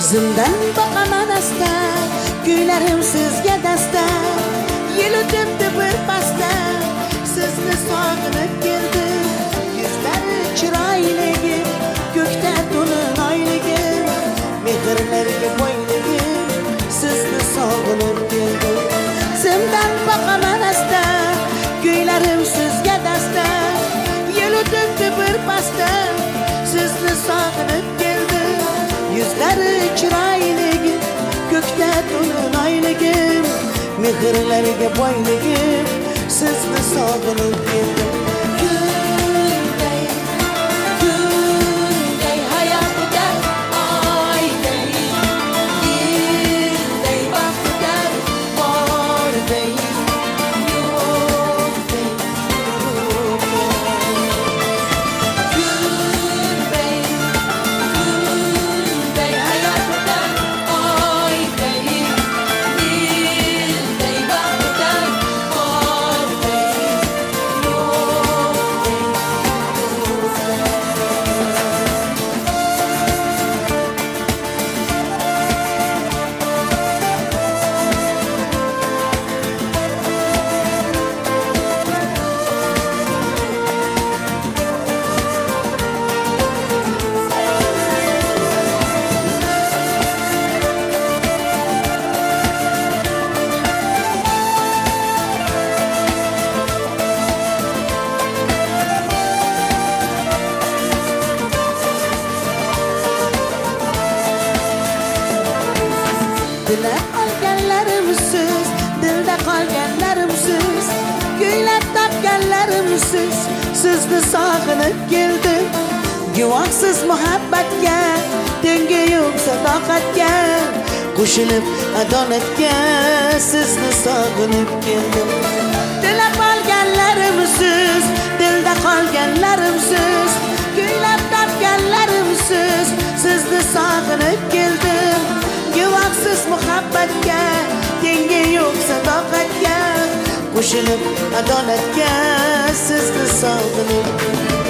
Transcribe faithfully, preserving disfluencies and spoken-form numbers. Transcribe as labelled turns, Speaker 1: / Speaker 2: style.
Speaker 1: Zimdan boqaman asta, kuylarim sizga dasta. Yil o'tibdi bir pasda, sizni sog'inib keldim. Yuzlari chiroyligim, ko'kda to'lin oyligim, mehrlarga boyligim, sizni sog'inib keldim. Zimdan boqaman asta, kuylarim sizga dasta. Yil o'tibdi bir pasda, sizni sog'inib keldim. Yuzlari chiroyligim, ko'kda to'lin oyligim, mehrlarga boyligim, sizni sog'inib keldim. Kunday, kunday hayotda oyday, yilday vaqtda borday, yo'qday, kunday, kunday hayotda oyday, yilday vaqtda borday, Dila olganlarimsiz, dilda qolganlarimsiz, kuylab topganlarimsiz, sizni sog'inib keldim. Guvohsiz muhabbatga, tengi yo'q sadoqatga, qo'shilib adolatga, sizni sog'inib keldim. Dila olganlarimsiz, dilda qolganlarimsiz, kuylab topganlarimsiz, sizni sog'inib keldim. Guvohsiz muhabbatga, tengi yo'q sadoqatga, qo'shilib adolatga, sizni sog'inib